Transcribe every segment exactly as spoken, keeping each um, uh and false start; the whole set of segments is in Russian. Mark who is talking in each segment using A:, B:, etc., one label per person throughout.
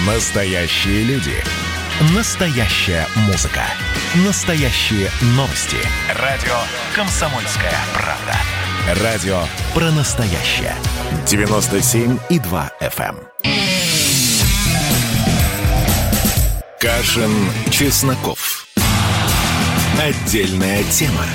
A: Настоящие люди. Настоящая музыка. Настоящие новости. Радио «Комсомольская правда». Радио про настоящее. девяносто семь и два эф эм. Кашин, Чесноков. Отдельная тема.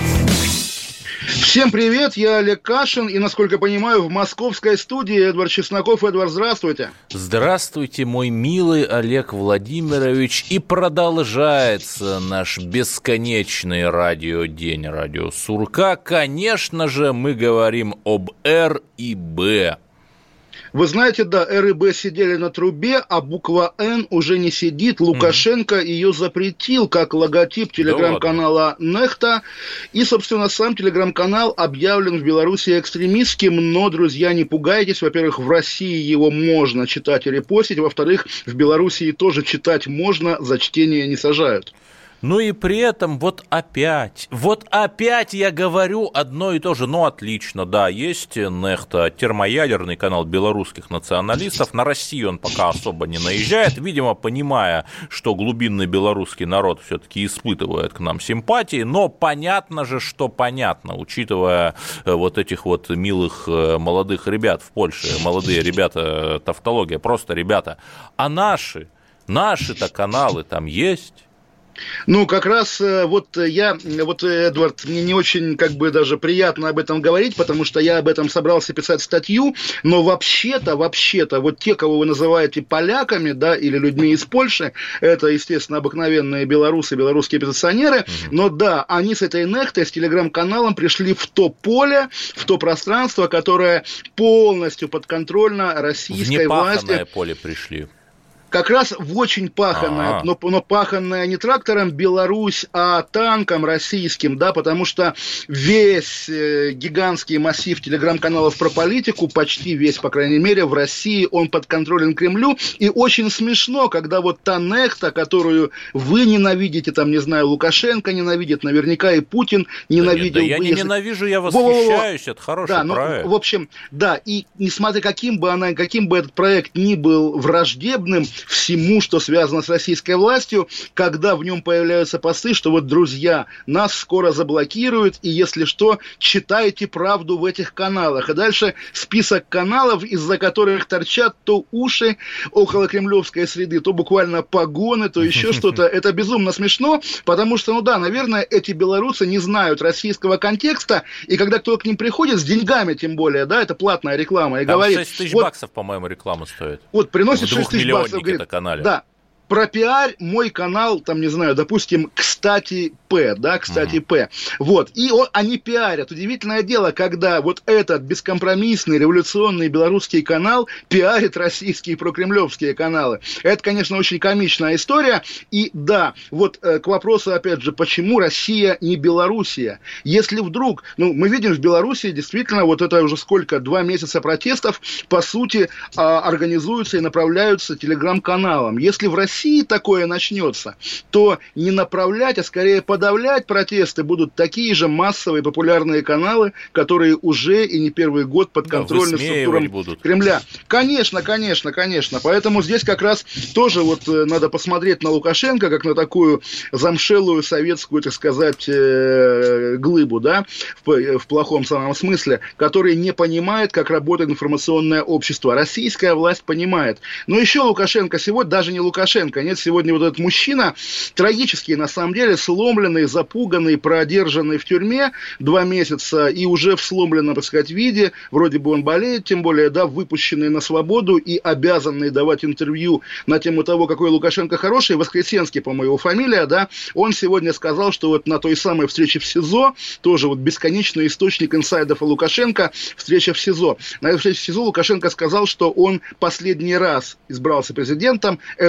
B: Всем привет, я Олег Кашин, и, насколько я понимаю, в московской студии Эдвард Чесноков. Эдвард, здравствуйте.
C: Здравствуйте, мой милый Олег Владимирович. И продолжается наш бесконечный радиодень, радио Сурка. Конечно же, мы говорим об Р и Б.
B: Вы знаете, да, Р и Б сидели на трубе, а буква Н уже не сидит. Лукашенко mm-hmm. ее запретил как логотип телеграм-канала да Нехта. И, собственно, сам телеграм-канал объявлен в Беларуси экстремистским. Но, друзья, не пугайтесь. Во-первых, в России его можно читать и репостить. Во-вторых, в Беларуси тоже читать можно, за чтение не сажают.
C: Ну и при этом вот опять, вот опять я говорю одно и то же. Ну, отлично, да, есть Нехта, термоядерный канал белорусских националистов. На Россию он пока особо не наезжает, видимо, понимая, что глубинный белорусский народ все-таки испытывает к нам симпатии. Но понятно же, что понятно, учитывая вот этих вот милых молодых ребят в Польше. Молодые ребята, тавтология, просто ребята. А наши, наши-то каналы там есть?
B: Ну, как раз вот я, вот, Эдвард, мне не очень, как бы, даже приятно об этом говорить, потому что я об этом собрался писать статью, но вообще-то, вообще-то, вот те, кого вы называете поляками, да, или людьми из Польши, это, естественно, обыкновенные белорусы, белорусские оппозиционеры, mm-hmm. но да, они с этой Нехтой, с телеграм-каналом пришли в то поле, в то пространство, которое полностью подконтрольно российской власти. В непаханное
C: поле пришли.
B: Как раз в очень паханное, но, но паханное не трактором Беларусь, а танком российским, да, потому что весь э, гигантский массив телеграм-каналов про политику, почти весь, по крайней мере, в России, он подконтролен Кремлю, и очень смешно, когда вот та Нехта, которую вы ненавидите, там, не знаю, Лукашенко ненавидит, наверняка и Путин ненавидел.
C: Да, нет, да я не
B: если...
C: ненавижу, я восхищаюсь, это хороший
B: да,
C: проект.
B: Ну, в общем, да, и несмотря каким бы, она, каким бы этот проект ни был враждебным, всему, что связано с российской властью, когда в нем появляются посты, что вот, друзья, нас скоро заблокируют, и если что, читайте правду в этих каналах. И дальше список каналов, из-за которых торчат то уши около кремлевской среды, то буквально погоны, то еще что-то. Это безумно смешно, потому что, ну да, наверное, эти белорусы не знают российского контекста, и когда кто к ним приходит, с деньгами тем более, да, это платная реклама, и
C: там
B: говорит...
C: шесть тысяч
B: вот,
C: баксов, по-моему, реклама стоит.
B: Вот, приносит шесть тысяч баксов, говорит,
C: канале.
B: Да, пропиарь мой канал, там, не знаю, допустим, кстати, П, да, кстати, uh-huh. П. Вот, и он, они пиарят. Удивительное дело, когда вот этот бескомпромиссный революционный белорусский канал пиарит российские прокремлевские каналы. Это, конечно, очень комичная история. И да, вот э, к вопросу, опять же, почему Россия не Белоруссия? Если вдруг, ну, мы видим в Беларуси действительно, вот это уже сколько, два месяца протестов, по сути, э, организуются и направляются телеграм-каналам. Если в России России такое начнется, то не направлять, а скорее подавлять протесты будут такие же массовые популярные каналы, которые уже и не первый год подконтрольны да, структурам будут. Кремля. Конечно, конечно, конечно. Поэтому здесь как раз тоже вот надо посмотреть на Лукашенко, как на такую замшелую советскую, так сказать, глыбу, да, в, в плохом самом смысле, который не понимает, как работает информационное общество. Российская власть понимает. Но еще Лукашенко сегодня, даже не Лукашенко, нет, сегодня вот этот мужчина, трагический, на самом деле, сломленный, запуганный, продержанный в тюрьме два месяца и уже в сломленном, так сказать, виде, вроде бы он болеет, тем более, да, выпущенный на свободу и обязанный давать интервью на тему того, какой Лукашенко хороший, Воскресенский, по-моему, его фамилия, да, он сегодня сказал, что вот на той самой встрече в СИЗО, тоже вот бесконечный источник инсайдов о Лукашенко, встреча в СИЗО. На этой встрече в СИЗО Лукашенко сказал, что он последний раз избрался президентом, это его последний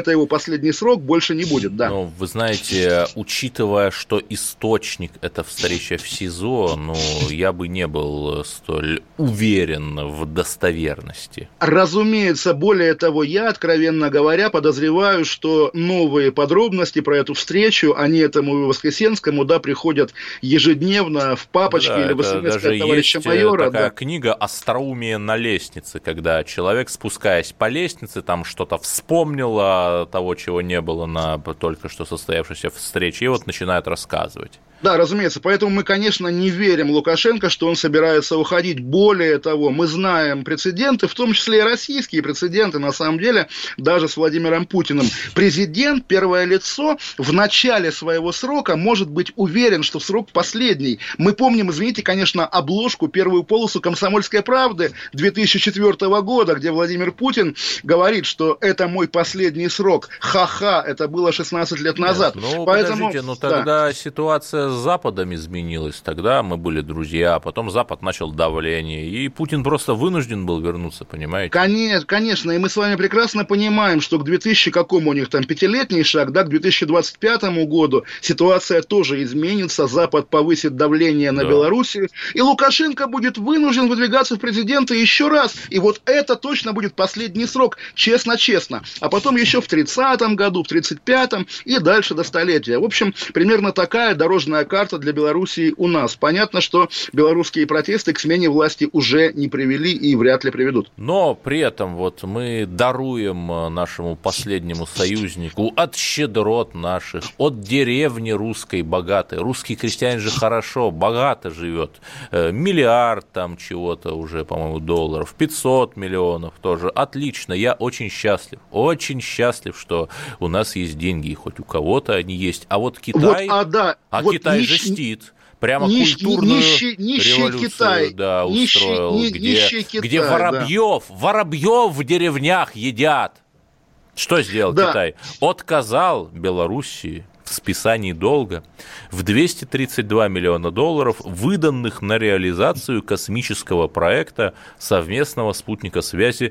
B: последний срок больше не будет, да.
C: Ну, вы знаете, учитывая, что источник – это встреча в СИЗО, ну, я бы не был столь уверен в достоверности.
B: Разумеется, более того, я, откровенно говоря, подозреваю, что новые подробности про эту встречу, они этому Воскресенскому, да, приходят ежедневно в папочке да, или в смс от товарища майора.
C: Такая
B: да.
C: книга «Остроумие на лестнице», когда человек, спускаясь по лестнице, там что-то вспомнил о того, чего не было на только что состоявшейся встрече, и вот начинает рассказывать.
B: Да, разумеется, поэтому мы, конечно, не верим Лукашенко, что он собирается уходить. Более того, мы знаем прецеденты, в том числе и российские прецеденты, на самом деле, даже с Владимиром Путиным. Президент, первое лицо, в начале своего срока может быть уверен, что срок последний. Мы помним, извините, конечно, обложку, первую полосу «Комсомольской правды» две тысячи четвёртого года, где Владимир Путин говорит, что это мой последний срок. Ха-ха, это было шестнадцать лет назад.
C: Нет, ну,
B: поэтому,
C: подождите, ну тогда да. ситуация с Западом изменилась, тогда мы были друзья, потом Запад начал давление, и Путин просто вынужден был вернуться, понимаете?
B: Конечно, конечно, и мы с вами прекрасно понимаем, что к две тысячи какому у них там пятилетний шаг, да, к две тысячи двадцать пятому году ситуация тоже изменится, Запад повысит давление на да. Белоруссию, и Лукашенко будет вынужден выдвигаться в президенты еще раз, и вот это точно будет последний срок, честно-честно, а потом еще в тридцатом году, в тридцать пятом и дальше до столетия. В общем, примерно такая дорожная карта для Белоруссии у нас. Понятно, что белорусские протесты к смене власти уже не привели и вряд ли приведут.
C: Но при этом вот мы даруем нашему последнему союзнику от щедрот наших, от деревни русской богатой. Русский крестьянин же хорошо, богато живет. Миллиард там чего-то уже, по-моему, долларов, пятьсот миллионов тоже. Отлично, я очень счастлив, очень счастлив, что у нас есть деньги, и хоть у кого-то они есть. А вот Китай... Вот, а, да, а вот Китай нищ... жестит. Прямо нищ... культурную нищий, нищий революцию
B: Китай.
C: Да,
B: нищий,
C: устроил,
B: ни,
C: где,
B: Китай,
C: где воробьев, да. воробьев в деревнях едят. Что сделал да. Китай? Отказал Белоруссии в списании долга в двести тридцать два миллиона долларов, выданных на реализацию космического проекта совместного спутника связи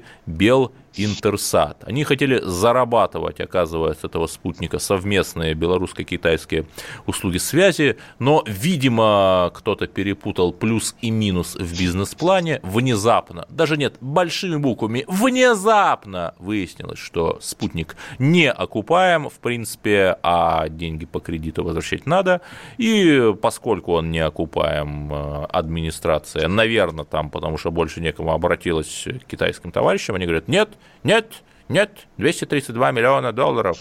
C: Белинтерсат. Они хотели зарабатывать, оказывается, с этого спутника совместные белорусско-китайские услуги связи, но, видимо, кто-то перепутал плюс и минус в бизнес-плане. Внезапно, даже нет, большими буквами, внезапно выяснилось, что спутник не окупаем, в принципе, а деньги по кредиту возвращать надо, и поскольку он не окупаем, администрация, наверное, там, потому что больше некому, обратилась к китайским товарищам, они говорят, нет, нет, нет, двести тридцать два миллиона долларов.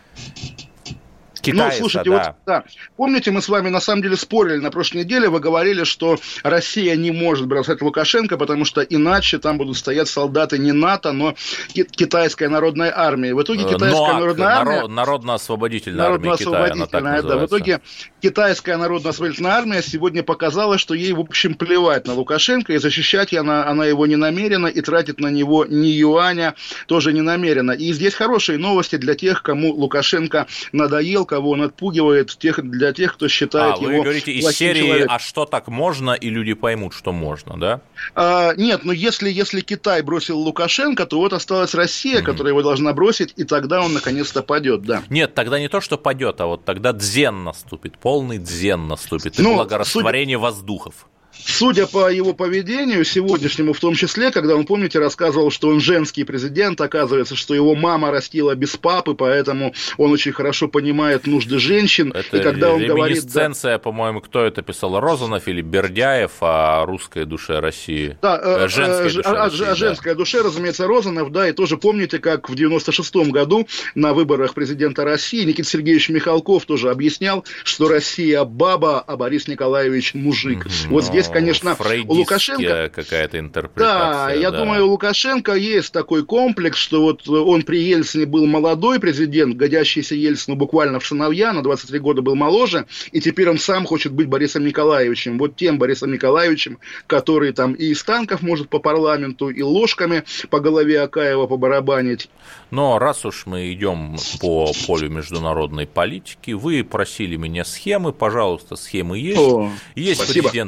C: Китайца,
B: ну, слушайте,
C: да.
B: вот, да. Помните, мы с вами на самом деле спорили на прошлой неделе, вы говорили, что Россия не может бросать Лукашенко, потому что иначе там будут стоять солдаты не НАТО, но Китайская народная армия. В итоге Китайская
C: НОАК,
B: народная армия...
C: Народ, Народно-освободительная армия Китая, она так называется.
B: Да, в итоге Китайская народно-освободительная армия сегодня показала, что ей, в общем, плевать на Лукашенко, и защищать она, она его не намерена, и тратит на него ни юаня тоже не намерена. И здесь хорошие новости для тех, кому Лукашенко надоел, кого он отпугивает, тех, для тех, кто считает
C: а,
B: его
C: вы говорите из серии
B: человеком.
C: «А что так можно?» и люди поймут, что можно, да?
B: А, нет, но если, если Китай бросил Лукашенко, то вот осталась Россия, mm-hmm. которая его должна бросить, и тогда он наконец-то падет, да.
C: Нет, тогда не то, что падет, а вот тогда дзен наступит, полный дзен наступит, и ну, благорастворение судя... воздухов.
B: Судя по его поведению сегодняшнему, в том числе, когда он, помните, рассказывал, что он женский президент, оказывается, что его мама растила без папы, поэтому он очень хорошо понимает нужды женщин.
C: Это
B: и когда он
C: реминисценция,
B: говорит, да,
C: по-моему, кто это писал, Розанов или Бердяев о русской душе России?
B: Да,
C: женской душе
B: о,
C: России,
B: о
C: да.
B: женской душе, разумеется, Розанов, да, и тоже помните, как в девяносто шестом году на выборах президента России Никита Сергеевич Михалков тоже объяснял, что Россия баба, а Борис Николаевич мужик. Mm-hmm. Вот здесь, конечно, у Лукашенко
C: какая-то интерпретация.
B: Да, я да. думаю, у Лукашенко есть такой комплекс, что вот он при Ельцине был молодой президент, годящийся Ельцину буквально в сыновья, на двадцать три года был моложе, и теперь он сам хочет быть Борисом Николаевичем. Вот тем Борисом Николаевичем, который там и из танков может по парламенту, и ложками по голове Акаева побарабанить.
C: Но раз уж мы идем по полю международной политики, вы просили меня схемы, пожалуйста, схемы есть. О, есть
B: спасибо.
C: Президент Александр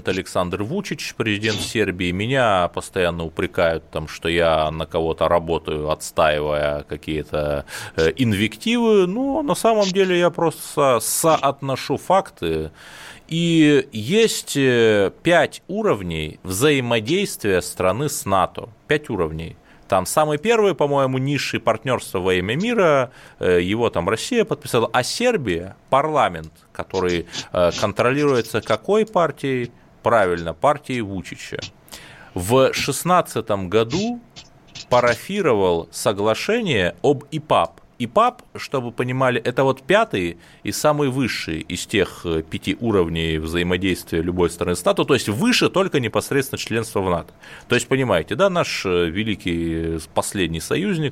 C: Александр Вучич, президент Сербии. Меня постоянно упрекают, там, что я на кого-то работаю, отстаивая какие-то инвективы. Но на самом деле я просто соотношу факты. И есть пять уровней взаимодействия страны с НАТО. Пять уровней. Там самый первый, по-моему, низший партнерство во имя мира, его там Россия подписала, а Сербия, парламент, который контролируется какой партией? Правильно, партией Вучича. В шестнадцатом году парафировал соглашение об ИПАП. ИПАП, чтобы вы понимали, это вот пятый и самый высший из тех пяти уровней взаимодействия любой страны с НАТО, то есть выше только непосредственно членства в НАТО. То есть, понимаете, да, наш великий последний союзник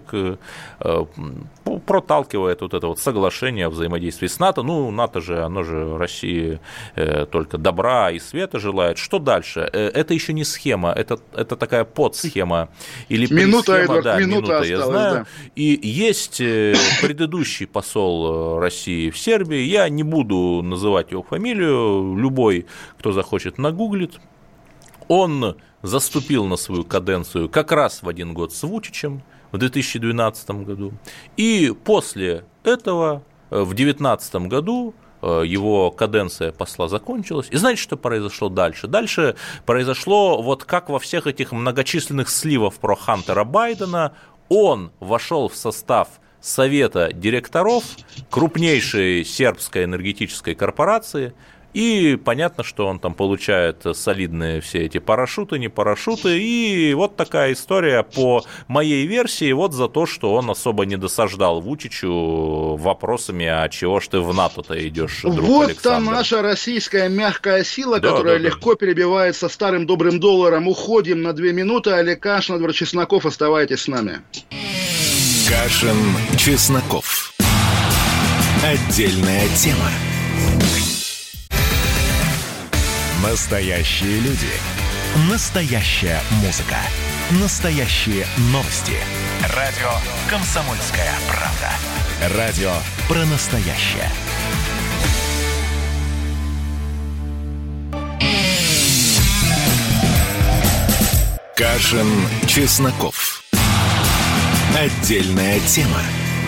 C: проталкивает вот это вот соглашение о взаимодействии с НАТО. Ну, НАТО же, оно же России только добра и света желает. Что дальше? Это еще не схема, это, это такая подсхема или
B: минута,
C: предсхема,
B: Эдвард,
C: да,
B: минута,
C: минута,
B: осталась,
C: я знаю.
B: Да.
C: И есть предыдущий посол России в Сербии, я не буду называть его фамилию, любой, кто захочет, нагуглит, он заступил на свою каденцию как раз в один год с Вучичем в две тысячи двенадцатом году, и после этого в две тысячи девятнадцатом году его каденция посла закончилась. И знаете, что произошло дальше? Дальше произошло, вот как во всех этих многочисленных сливах про Хантера Байдена, он вошел в состав совета директоров крупнейшей сербской энергетической корпорации, и понятно, что он там получает солидные все эти парашюты, не парашюты, и вот такая история по моей версии, вот за то, что он особо не досаждал Вучичу вопросами, а чего ж ты в НАТО-то идешь, друг
B: вот
C: Александр.
B: там наша российская мягкая сила,
C: да,
B: которая
C: да,
B: легко
C: да.
B: перебивается старым добрым долларом. Уходим на две минуты. Олег Кашин, Эдвард Чесноков, оставайтесь с нами.
A: Кашин, Чесноков. Отдельная тема. Настоящие люди. Настоящая музыка. Настоящие новости. Радио «Комсомольская правда». Радио про настоящее. Кашин, Чесноков. Отдельная тема.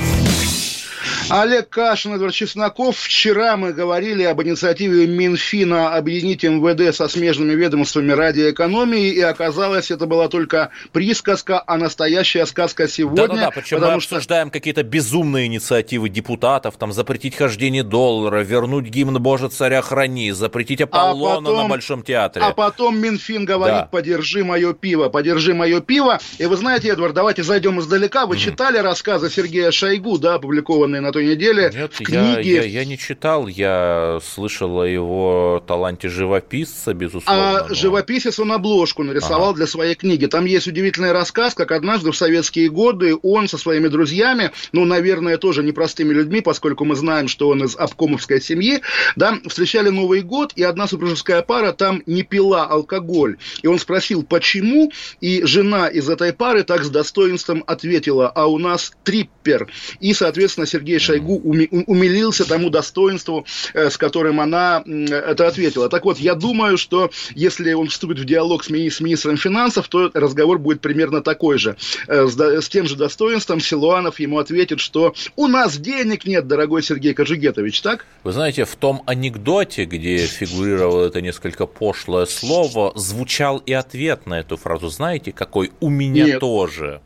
B: Олег Кашин, Эдвард Чесноков. Вчера мы говорили об инициативе Минфина объединить эм вэ дэ со смежными ведомствами радиоэкономии, и оказалось, это была только присказка, а настоящая сказка сегодня.
C: Да-да-да, причем мы обсуждаем что... какие-то безумные инициативы депутатов, там, запретить хождение доллара, вернуть гимн «Боже, царя храни», запретить Аполлона а потом, на Большом театре.
B: А потом Минфин говорит, да. подержи мое пиво, подержи мое пиво. И вы знаете, Эдвард, давайте зайдем издалека. Вы mm-hmm. читали рассказы Сергея Шойгу, да, опубликованные на той неделе
C: Нет,
B: в книге.
C: Я, я, я не читал, я слышал о его таланте живописца, безусловно.
B: А
C: но...
B: живописец он обложку нарисовал
C: ага.
B: для своей книги. Там есть удивительный рассказ, как однажды в советские годы он со своими друзьями, ну, наверное, тоже непростыми людьми, поскольку мы знаем, что он из обкомовской семьи, да, встречали Новый год, и одна супружеская пара там не пила алкоголь. И он спросил, почему, и жена из этой пары так с достоинством ответила, а у нас триппер. И, соответственно, Сергей Шойгу умилился тому достоинству, с которым она это ответила. Так вот, я думаю, что если он вступит в диалог с, ми- с министром финансов, то разговор будет примерно такой же. С, с тем же достоинством Силуанов ему ответит, что у нас денег нет, дорогой Сергей Кожугетович, так?
C: Вы знаете, в том анекдоте, где фигурировало это несколько пошлое слово, звучал и ответ на эту фразу. Знаете, какой? У меня нет. тоже.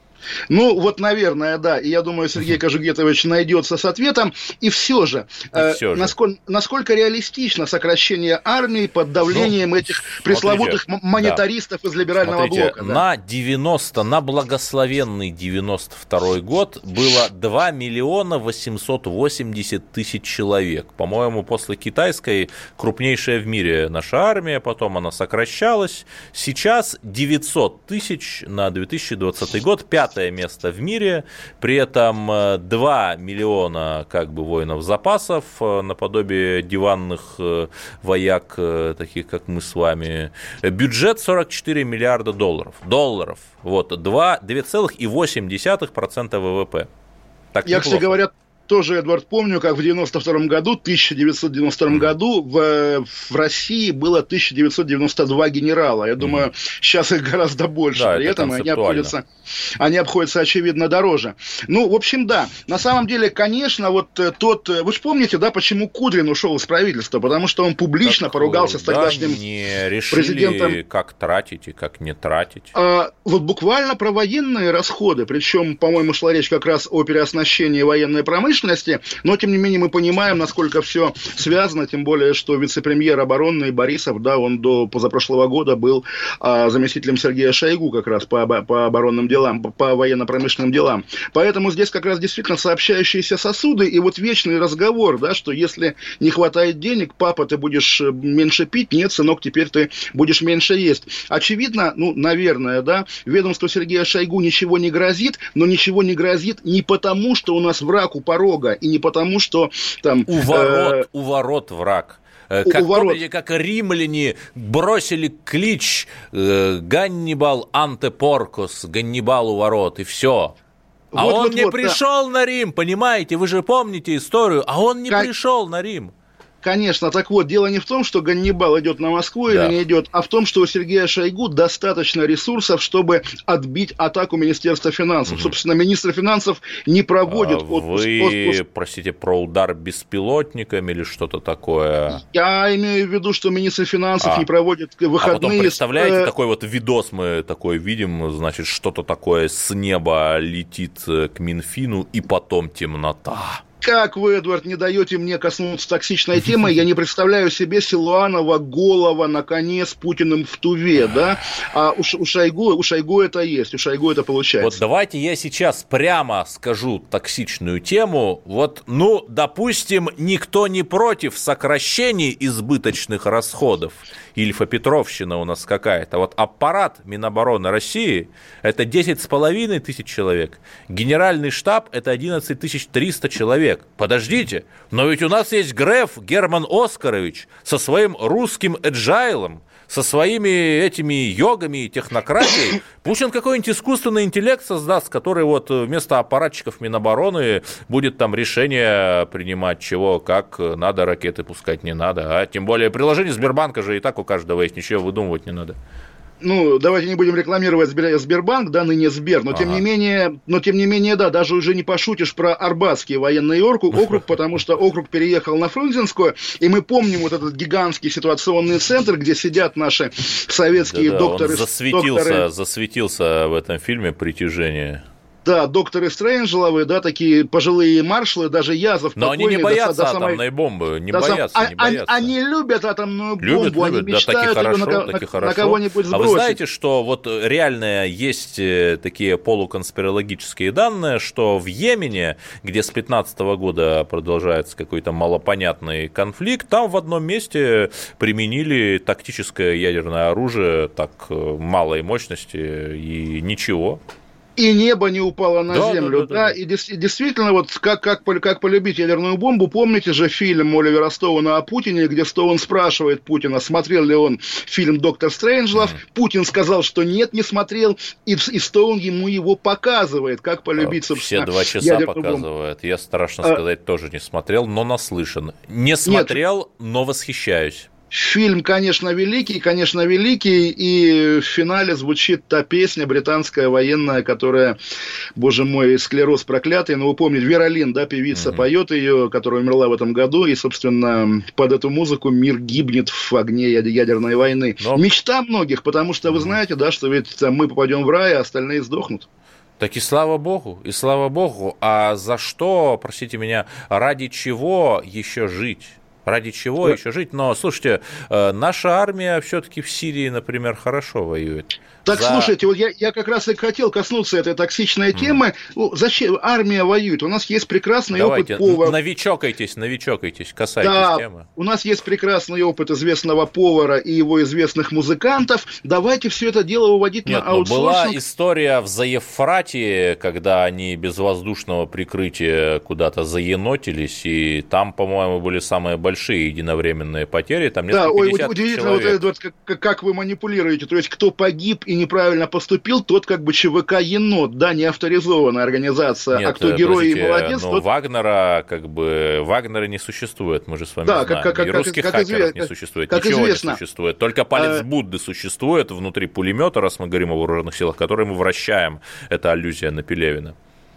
B: Ну, вот, наверное, да. И я думаю, Сергей Кожугетович найдется с ответом. И все же, э, все же. Насколько, насколько реалистично сокращение армии под давлением ну, этих пресловутых смотрите, монетаристов да. из либерального
C: смотрите,
B: блока? Да.
C: На девяносто, на благословенный девяносто второй год было два миллиона восемьсот восемьдесят тысяч человек. По-моему, после китайской крупнейшая в мире наша армия, потом она сокращалась. Сейчас девятьсот тысяч на две тысячи двадцатый год, пятое место в мире, при этом два миллиона как бы воинов запасов, наподобие диванных вояк, таких как мы с вами. Бюджет сорок четыре миллиарда долларов. Долларов. Вот, две целых восемь десятых процента вэ вэ пэ. Так
B: Я, кстати говоря, тоже, Эдвард, помню, как в девяносто втором году, тысяча девятьсот девяносто втором году в, в России было тысяча девятьсот девяносто два генерала. Я думаю, mm-hmm. сейчас их гораздо больше.
C: Да,
B: При этом они обходятся, они обходятся, очевидно, дороже. Ну, в общем, да. На самом деле, конечно, вот тот... Вы же помните, да, почему Кудрин ушел из правительства? Потому что он публично так, поругался
C: да,
B: с тогдашним
C: не решили,
B: президентом.
C: Как тратить и как не тратить.
B: А, вот буквально про военные расходы. Причем, по-моему, шла речь как раз о переоснащении военной промышленности. Но, тем не менее, мы понимаем, насколько все связано. Тем более, что вице-премьер обороны Борисов, да, он до позапрошлого года был а, заместителем Сергея Шойгу как раз по, по оборонным делам, по, по военно-промышленным делам. Поэтому здесь как раз действительно сообщающиеся сосуды. И вот вечный разговор, да, что если не хватает денег, папа, ты будешь меньше пить, нет, сынок, теперь ты будешь меньше есть. Очевидно, ну, наверное, да, ведомству Сергея Шойгу ничего не грозит, но ничего не грозит не потому, что у нас враг у порога, и не потому, что там...
C: У ворот, э- у ворот враг. Как, помните, как римляне бросили клич э, «Ганнибал антепоркос», «Ганнибал у ворот», и все. А вот, он вот, не вот, пришел да. на Рим, понимаете? Вы же помните историю, а он не как... пришел на Рим.
B: Конечно, так вот, дело не в том, что Ганнибал идет на Москву да. или не идет, а в том, что у Сергея Шойгу достаточно ресурсов, чтобы отбить атаку Министерства финансов. Угу. Собственно, министр финансов не проводит...
C: А отпуск, вы, отпуск. простите, про удар беспилотниками или что-то такое?
B: Я имею в виду, что министр финансов а. не проводит выходные... А потом,
C: представляете, такой вот видос мы такой видим, значит, что-то такое с неба летит к Минфину, и потом темнота.
B: Как вы, Эдвард, не даете мне коснуться токсичной темы, я не представляю себе Силуанова голова на коне с Путиным в Туве, да? А у, у, Шойгу, у Шойгу это есть, у Шойгу это получается.
C: Вот давайте я сейчас прямо скажу токсичную тему. Вот, ну, допустим, никто не против сокращений избыточных расходов. Ильфа-Петровщина у нас какая-то. Вот аппарат Минобороны России – это десять с половиной тысяч человек. Генеральный штаб – это одиннадцать тысяч триста человек. Подождите, но ведь у нас есть Греф Герман Оскарович со своим русским эджайлом, со своими этими йогами и технократией. Пусть он какой-нибудь искусственный интеллект создаст, который вот вместо аппаратчиков Минобороны будет там решение принимать, чего, как надо ракеты пускать, не надо. А тем более приложение Сбербанка же и так у каждого есть, ничего выдумывать не надо.
B: Ну, давайте не будем рекламировать Сбербанк, да, ныне Сбер, но, ага. тем не менее, но тем не менее, да, даже уже не пошутишь про Арбатский военный округ, округ, потому что округ переехал на Фрунзенскую, и мы помним вот этот гигантский ситуационный центр, где сидят наши советские
C: Да-да,
B: докторы.
C: Он засветился, докторы... засветился в этом фильме «Притяжение».
B: Да, докторы Стрэнджеловы, да, такие пожилые маршалы, даже Язов.
C: Но они не боятся до, до атомной самой... бомбы, не боятся,
B: сам...
C: не боятся.
B: Они, они любят атомную бомбу,
C: любят,
B: они
C: любят,
B: мечтают
C: да, таки
B: ее
C: хорошо,
B: на,
C: таки
B: на,
C: хорошо.
B: на кого-нибудь сбросить.
C: А вы знаете, что вот реально есть такие полуконспирологические данные, что в Йемене, где с пятнадцатого года продолжается какой-то малопонятный конфликт, там в одном месте применили тактическое ядерное оружие так малой мощности и ничего.
B: И небо не упало на да, землю, да, да, да, да. И, и действительно, вот как, как, как полюбить ядерную бомбу, помните же фильм Оливера Стоуна о Путине, где Стоун спрашивает Путина, смотрел ли он фильм «Доктор Стрэнджлов», mm-hmm. Путин сказал, что нет, не смотрел, и, и Стоун ему его показывает, как полюбить, собственно,
C: все два часа показывает, я, страшно сказать, а... тоже не смотрел, но наслышан. Не смотрел, нет. но восхищаюсь.
B: Фильм, конечно, великий, конечно, великий, и в финале звучит та песня британская военная, которая, боже мой, склероз проклятый, но вы помните, Вера Лин, да, певица, mm-hmm. поет ее, которая умерла в этом году, и, собственно, под эту музыку мир гибнет в огне ядерной войны. Но... Мечта многих, потому что вы знаете, да, что ведь там, мы попадем в рай, а остальные сдохнут.
C: Так и слава богу, и слава богу, а за что, простите меня, ради чего еще жить? Ради чего да. еще жить? Но, слушайте, наша армия все-таки в Сирии, например, хорошо воюет.
B: Так, За... слушайте, вот я, я как раз и хотел коснуться этой токсичной темы. Mm. Ну, зачем армия воюет? У нас есть прекрасный
C: Давайте,
B: опыт повара.
C: Навичокайтесь, навичокайтесь, касайтесь
B: да,
C: темы.
B: У нас есть прекрасный опыт известного повара и его известных музыкантов. Давайте все это дело уводить
C: Нет,
B: на аутсорсинг.
C: Была история в Заевфрате, когда они без воздушного прикрытия куда-то заенотились, и там, по-моему, были самые большие большие единовременные потери, там
B: несколько
C: да, десятков
B: удивительно,
C: человек.
B: Вот это, вот, как вы манипулируете, то есть кто погиб и неправильно поступил, тот как бы ЧВК «Енот», да, не авторизованная организация,
C: Нет,
B: а кто герой и молодец,
C: но
B: тот...
C: Вагнера, как бы, Вагнера не существует, мы же с вами
B: да,
C: знаем,
B: как, как,
C: и русских
B: как,
C: хакеров
B: как,
C: не существует,
B: как
C: ничего
B: известно.
C: не существует, только палец
B: а...
C: Будды существует внутри пулемета, раз мы говорим о вооруженных силах, которые мы вращаем, это аллюзия на Пелевина.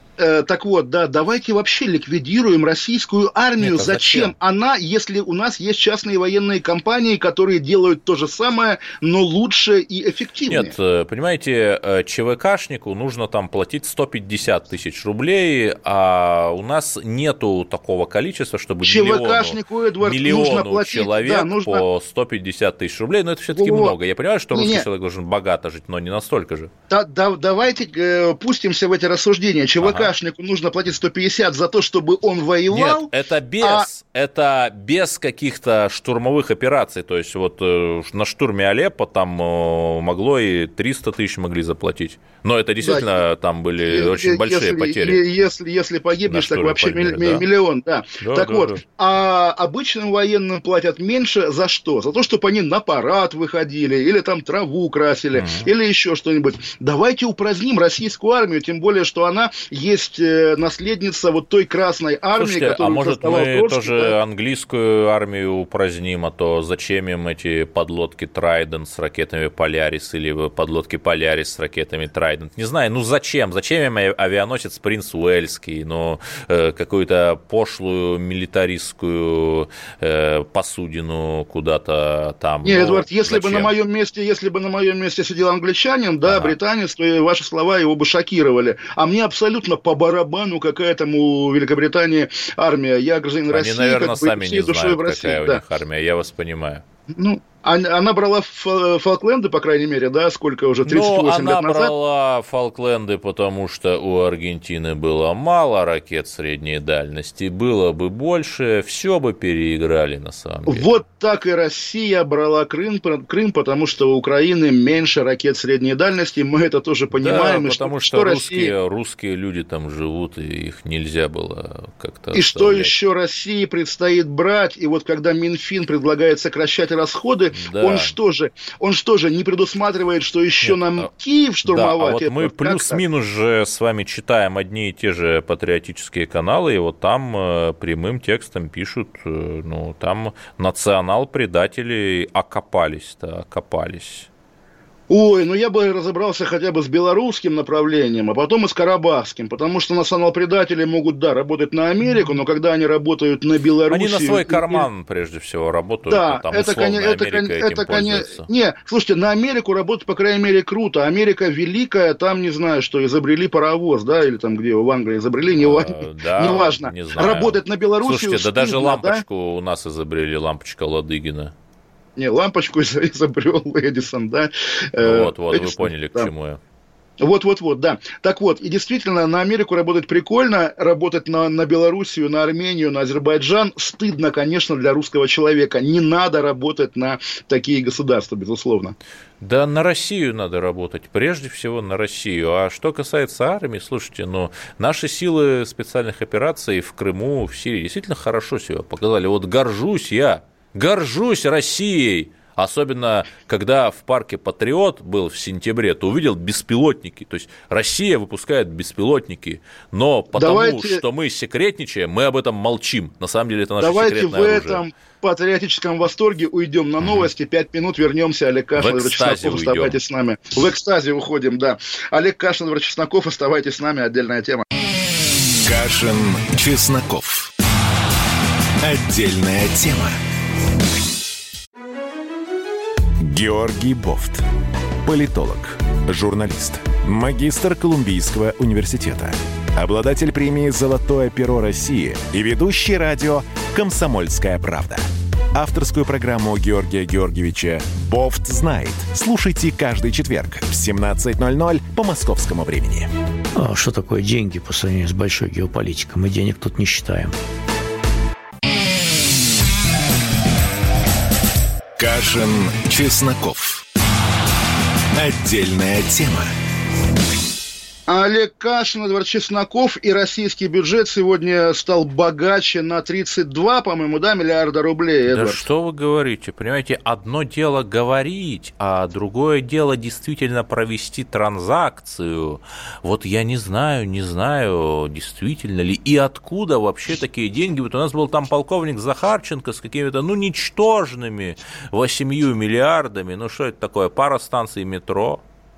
B: Так вот, да, давайте вообще ликвидируем российскую армию. Нет, а зачем? зачем она, если у нас есть частные военные компании, которые делают то же самое, но лучше и эффективнее?
C: Нет, понимаете, ЧВКшнику нужно там платить сто пятьдесят тысяч рублей, а у нас нету такого количества, чтобы
B: ЧВКшнику,
C: миллиону,
B: Эдвард,
C: миллиону
B: нужно платить,
C: человек
B: да, нужно...
C: по сто пятьдесят тысяч рублей, но это все-таки
B: Во-во.
C: много. Я понимаю, что русский
B: Нет.
C: человек должен богато жить, но не настолько же.
B: Да, да, давайте э, пустимся в эти рассуждения. ЧВК
C: Ага.
B: нужно платить сто пятьдесят за то, чтобы он воевал.
C: Нет, это без,
B: а...
C: это без каких-то штурмовых операций. То есть вот э, на штурме Алеппо там э, могло и триста тысяч могли заплатить. Но это действительно да, там были е- очень е- большие
B: если,
C: потери.
B: Е- если, если погибнешь, так вообще Пальмире, ми- да? миллион. Да. Да, так да, вот, да. А обычным военным платят меньше за что? За то, чтобы они на парад выходили, или там траву красили, угу. или еще что-нибудь. Давайте упраздним российскую армию, тем более, что она есть наследница вот той Красной армии,
C: Слушайте,
B: которую
C: а может мы
B: Троцкий,
C: тоже
B: да?
C: английскую армию упраздним, а то зачем им эти подлодки Trident с ракетами Polaris или подлодки Polaris с ракетами Trident? Не знаю, ну зачем? Зачем им авианосец Принц Уэльский, ну э, какую-то пошлую милитаристскую э, посудину куда-то там?
B: Нет,
C: ну,
B: Эдвард, если
C: зачем?
B: бы на моем месте, если бы на моем месте сидел англичанин, да,
C: ага.
B: британец, то ваши слова его бы шокировали. А мне абсолютно по барабану, какая там у Великобритании армия. Я гражданин
C: Они,
B: России,
C: наверное,
B: как
C: сами
B: бы,
C: не знают,
B: в России,
C: какая
B: да.
C: у них армия, я вас понимаю.
B: Ну, она брала Фолкленды, по крайней мере, да, сколько уже, тридцать восемь
C: ну,
B: лет назад?
C: она брала Фолкленды, потому что у Аргентины было мало ракет средней дальности, было бы больше, все бы переиграли на самом деле.
B: Вот так и Россия брала Крым, Крым, потому что у Украины меньше ракет средней дальности, мы это тоже понимаем.
C: Да,
B: и
C: потому что,
B: что
C: русские,
B: Россия...
C: русские люди там живут, и их нельзя было как-то
B: И
C: оставлять.
B: что еще России предстоит брать, и вот когда Минфин предлагает сокращать расходы, да. он что же, он что же не предусматривает, что еще Нет, нам а... Киев штурмовать?
C: Да, а вот мы плюс-минус же с вами читаем одни и те же патриотические каналы, и вот там э, прямым текстом пишут, э, ну, там национал-предатели окопались-то, окопались.
B: Ой, ну я бы разобрался хотя бы с белорусским направлением, а потом и с карабахским, потому что национал-предатели могут, да, работать на Америку, но когда они работают на Белоруссию...
C: Они на свой
B: и...
C: карман, прежде всего, работают,
B: да,
C: а там
B: это,
C: условно
B: это,
C: Америка
B: это,
C: этим
B: это,
C: пользуется.
B: Не, слушайте, на Америку работать, по крайней мере, круто. Америка великая, там, не знаю, что изобрели паровоз, да, или там где в Англии изобрели, не, а, да, не важно.
C: Не знаю.
B: Работать на Белоруссию
C: Слушайте,
B: стыдно,
C: да даже лампочку
B: да?
C: у нас изобрели, лампочка Ладыгина.
B: Не, лампочку изобрел Эдисон, да.
C: Вот, вот,
B: Эдисон,
C: вы поняли, к
B: да.
C: чему я.
B: Вот-вот-вот, да. Так вот, и действительно, на Америку работать прикольно, работать на, на Белоруссию, на Армению, на Азербайджан стыдно, конечно, для русского человека. Не надо работать на такие государства, безусловно.
C: Да на Россию надо работать, прежде всего на Россию. А что касается армии, слушайте, ну, наши силы специальных операций в Крыму, в Сирии действительно хорошо себя показали. Вот горжусь я. Горжусь Россией, особенно когда в парке Патриот был в сентябре, то увидел беспилотники, то есть Россия выпускает беспилотники, но потому Давайте... что мы секретничаем, мы об этом молчим, на самом деле это наше
B: Давайте
C: секретное оружие.
B: Давайте в этом патриотическом восторге уйдем на новости, пять mm-hmm. минут вернемся, Олег Кашин, Эдвард Чесноков, оставайтесь с нами. В экстазе уходим, да. Олег Кашин, Эдвард Чесноков, оставайтесь с нами, отдельная тема.
A: Кашин, Чесноков. Отдельная тема. Георгий Бофт. Политолог, журналист, магистр Колумбийского университета, обладатель премии «Золотое перо России» и ведущий радио «Комсомольская правда». Авторскую программу Георгия Георгиевича «Бофт знает». Слушайте каждый четверг в семнадцать ноль ноль по московскому времени.
D: А что такое деньги по сравнению с большой геополитикой? Мы денег тут не считаем.
A: Кашин, Чесноков. Отдельная тема.
B: Олег Кашин, Эдвард Чесноков, и российский бюджет сегодня стал богаче на тридцать два, по-моему, да, миллиарда рублей, Эдвард?
C: Да что вы говорите, понимаете, одно дело говорить, а другое дело действительно провести транзакцию. Вот я не знаю, не знаю, действительно ли, и откуда вообще такие деньги. Вот у нас был там полковник Захарченко с какими-то, ну, ничтожными восемью миллиардами, ну, что это такое, пара станций метро.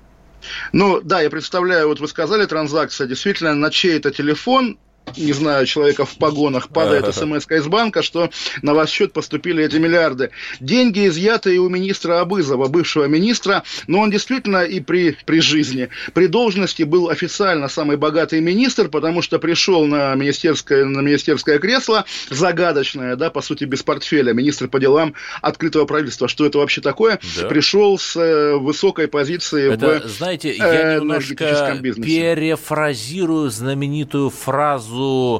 B: Ну, да, я представляю, вот вы сказали, транзакция, действительно, на чей-то телефон, не знаю, человека в погонах, падает смс-ка из банка, что на ваш счет поступили эти миллиарды. Деньги изъяты и у министра Абызова, бывшего министра, но он действительно и при, при жизни, при должности был официально самый богатый министр, потому что пришел на министерское, на министерское кресло, загадочное, да, по сути, без портфеля, министр по делам открытого правительства. Что это вообще такое? Да. Пришел с э, высокой позиции это, в
C: знаете, я э, немножко перефразирую знаменитую фразу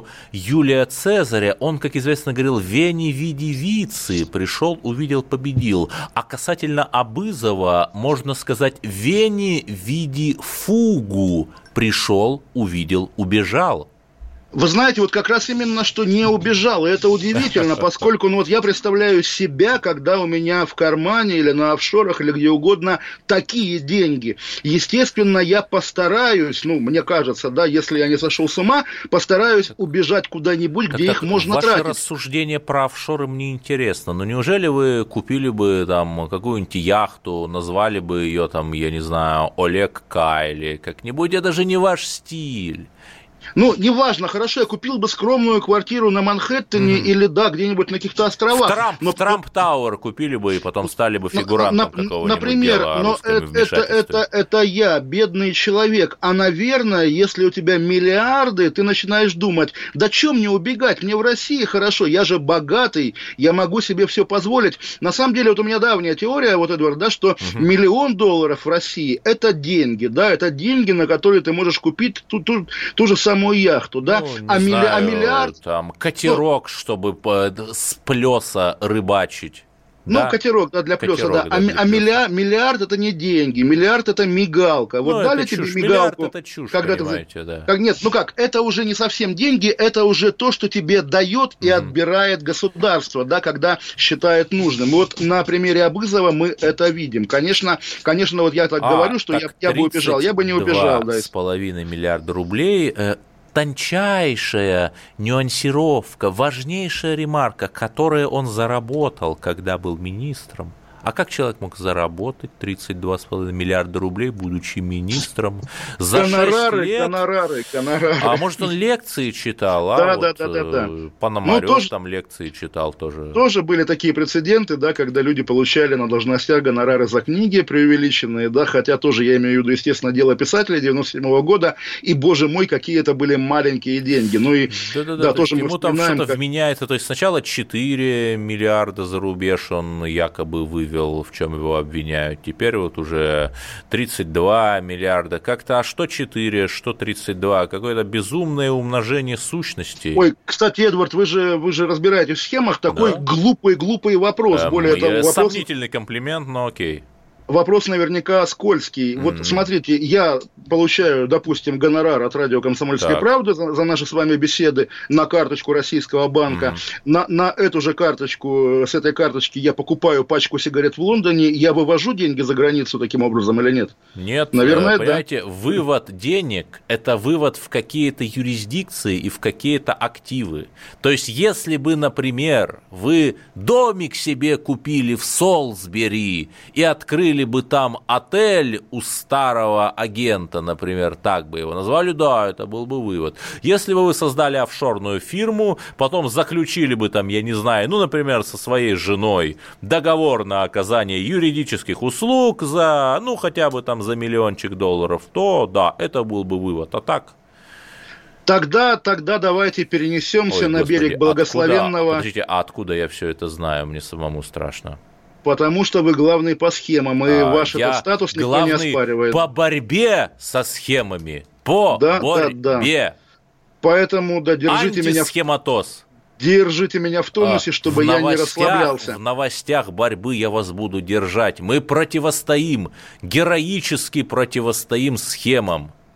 C: Юлия Цезаря. Он, как известно, говорил: «Вени види вицы», пришел, увидел, победил. А касательно Абызова можно сказать: «Вени види фугу», пришел, увидел, убежал.
B: Вы знаете, вот как раз именно, что не убежал, и это удивительно, поскольку, ну вот я представляю себя, когда у меня в кармане или на офшорах, или где угодно такие деньги. Естественно, я постараюсь, ну, мне кажется, да, если я не сошел с ума, постараюсь убежать куда-нибудь, где их можно
C: ваше
B: тратить.
C: Ваше рассуждение про офшоры мне интересно, но неужели вы купили бы там какую-нибудь яхту, назвали бы ее там, я не знаю, Олег Кайли, как-нибудь, это же не ваш стиль.
B: Ну, неважно, хорошо, я купил бы скромную квартиру на Манхэттене mm-hmm. или, да, где-нибудь на каких-то островах.
C: В Трамп,
B: но...
C: Трамп Тауэр купили бы и потом стали бы фигурантом на, какого-нибудь
B: например,
C: дела о
B: но
C: русском
B: это, это, это, это я, бедный человек. А, наверное, если у тебя миллиарды, ты начинаешь думать: да чё мне убегать, мне в России хорошо, я же богатый, я могу себе все позволить. На самом деле, вот у меня давняя теория, вот, Эдвард, да, что mm-hmm. миллион долларов в России – это деньги, да, это деньги, на которые ты можешь купить ту, ту, ту же самую яхту, да,
C: ну,
B: а,
C: знаю,
B: милли, а миллиард...
C: Там, катерок, ну, чтобы с плеса рыбачить.
B: Ну,
C: да?
B: катерок, да, для плюса,
C: катерок,
B: да.
C: да.
B: А,
C: для
B: а миллиард, миллиард это не деньги, миллиард это мигалка. Вот
C: ну,
B: дали
C: это
B: тебе
C: чушь.
B: мигалку.
C: Миллиард это чушь,
B: когда
C: понимаете,
B: ты...
C: да.
B: Как, нет, ну как, это уже не совсем деньги, это уже то, что тебе дает и mm-hmm. отбирает государство, да, когда считает нужным. Вот на примере Абызова мы это видим. Конечно, конечно, вот я так а, говорю, что так я, я бы убежал, я бы не убежал. Да,
C: с половиной миллиарда рублей... Тончайшая нюансировка, важнейшая ремарка, которую он заработал, когда был министром. А как человек мог заработать тридцать два с половиной миллиарда рублей, будучи министром? За
B: гонорары,
C: шесть лет?
B: гонорары, гонорары.
C: А может, он лекции читал?
B: Да,
C: а
B: да,
C: вот,
B: да, да, да.
C: Пономарев
B: ну, тоже,
C: там лекции читал тоже.
B: Тоже были такие прецеденты, да, когда люди получали на должностях гонорары за книги преувеличенные, да, хотя тоже я имею в виду, естественно, дело писателя девяносто седьмого года, и, боже мой, какие это были маленькие деньги. Ну и,
C: да, да, да,
B: да, тоже
C: ему там что-то
B: как...
C: вменяется, то есть сначала четыре миллиарда за рубеж он якобы вывел, в чем его обвиняют. Теперь вот уже тридцать два миллиарда. Как-то, а что четыре, что тридцать два? Какое-то безумное умножение сущностей.
B: Ой, кстати, Эдвард, вы же, вы же разбираетесь в схемах. Такой да. глупый-глупый вопрос.
C: Да,
B: более того, вопрос...
C: Сомнительный комплимент, но окей.
B: Вопрос наверняка скользкий. Mm-hmm. Вот смотрите, я получаю, допустим, гонорар от радио «Комсомольская так. правда» за, за наши с вами беседы на карточку Российского банка. Mm-hmm. На, на эту же карточку, с этой карточки я покупаю пачку сигарет в Лондоне. Я вывожу деньги за границу таким образом или нет?
C: Нет,
B: наверное,
C: понимаете,
B: да.
C: вывод денег – это вывод в какие-то юрисдикции и в какие-то активы. То есть, если бы, например, вы домик себе купили в Солсбери и открыли бы там отель у старого агента, например, так бы его назвали, да, это был бы вывод. Если бы вы создали офшорную фирму, потом заключили бы там, я не знаю, ну, например, со своей женой договор на оказание юридических услуг за, ну, хотя бы там за миллиончик долларов, то, да, это был бы вывод. А так...
B: Тогда, тогда давайте перенесемся Ой, на господи, берег благословенного...
C: Откуда, подождите, а откуда я все это знаю? Мне самому страшно.
B: Потому что вы главный по схемам, и а, ваш этот статус никто не оспаривает.
C: По борьбе со схемами. По
B: да,
C: борьбе.
B: Да, да. Поэтому, да, держите меня...
C: Антисхематоз.
B: Держите меня в тонусе,
C: а,
B: чтобы
C: в
B: я не расслаблялся.
C: В новостях борьбы я вас буду держать. Мы противостоим, героически противостоим схемам.